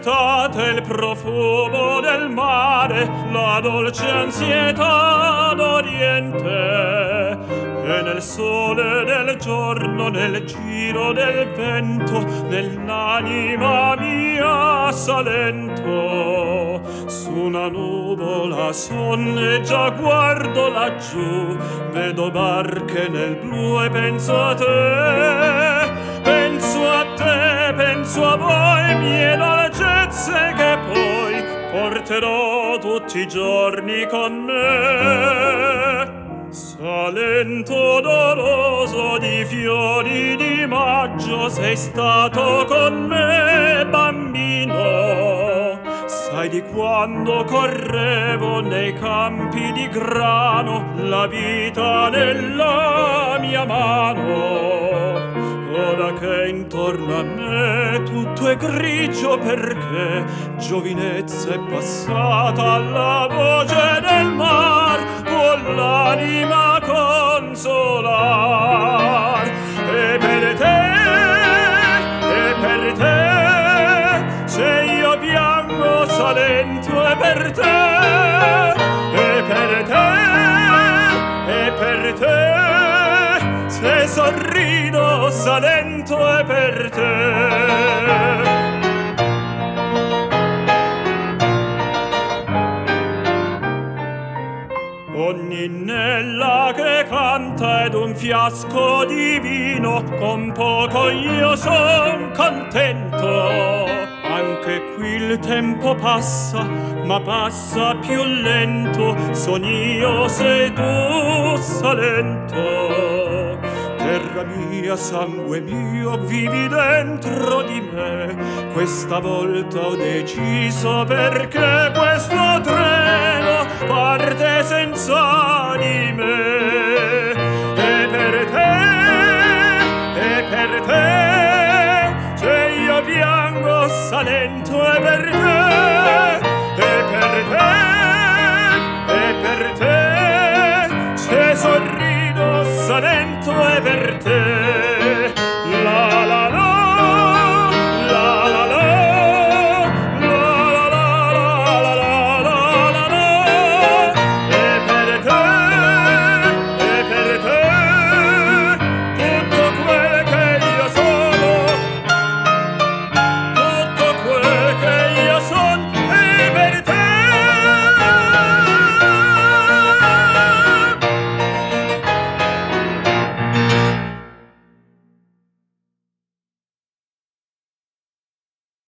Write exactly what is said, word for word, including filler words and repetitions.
l'estate, il profumo del mare, la dolce ansietà d'Oriente, e nel sole del giorno, nel giro del vento, nell'anima mia salento. Su una nuvola sonneggia, guardo laggiù, vedo barche nel blu e penso a te, penso a te, penso a voi, mie dolcezze, che poi porterò tutti i giorni con me. Salento odoroso di fiori di maggio, sei stato con me, bambino. Sai di quando correvo nei campi di grano, la vita nella mia mano. Ora che intorno a me tutto è grigio, perché giovinezza è passata, alla voce del mar con l'anima consolar. E per te, e per te, se io piango Salento, è per te, e per te, e per te, se sorrido Salento, è per te. Ogni nella che canta ed un fiasco di vino, con poco io son contento. Anche qui il tempo passa, ma passa più lento, son io, sei tu, Salento. Terra mia, sangue mio, vivi dentro di me, questa volta ho deciso, perché questo treno parte senza di me. E per te, e per te, se io piango Salento, è per te, e per te, e per te, se sorrido Salento, è per te.